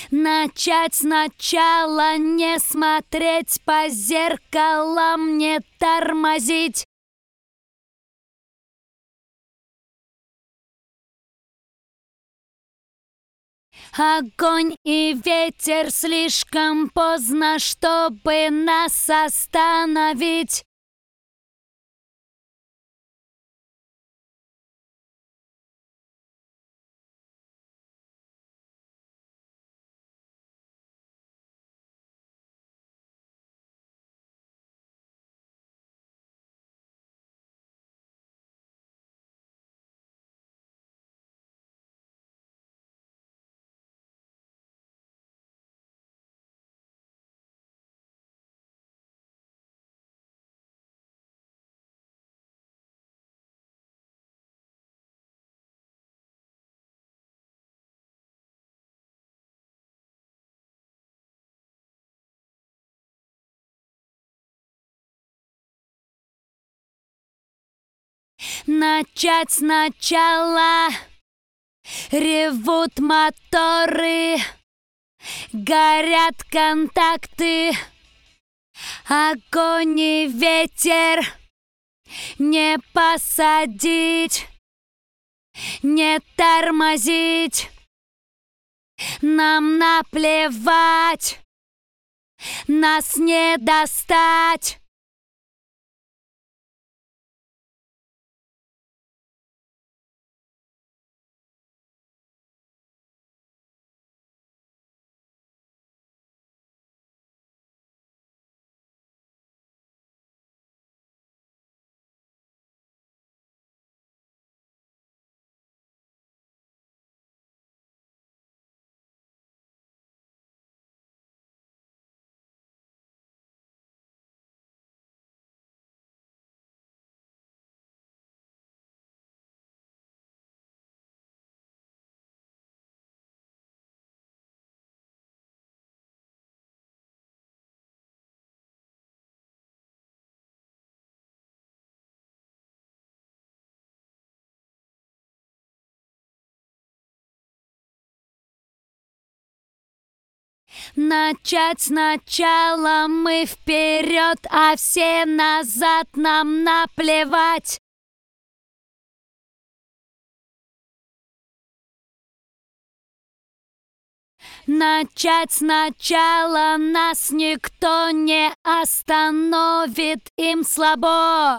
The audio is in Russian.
Начать сначала, не смотреть по зеркалам, не тормозить. Огонь и ветер слишком поздно, чтобы нас остановить. Начать сначала. Ревут моторы, горят контакты, огонь и ветер. Не посадить, не тормозить. Нам наплевать, нас не достать. Начать сначала, мы вперед, а все назад, нам наплевать. Начать сначала, нас никто не остановит, им слабо.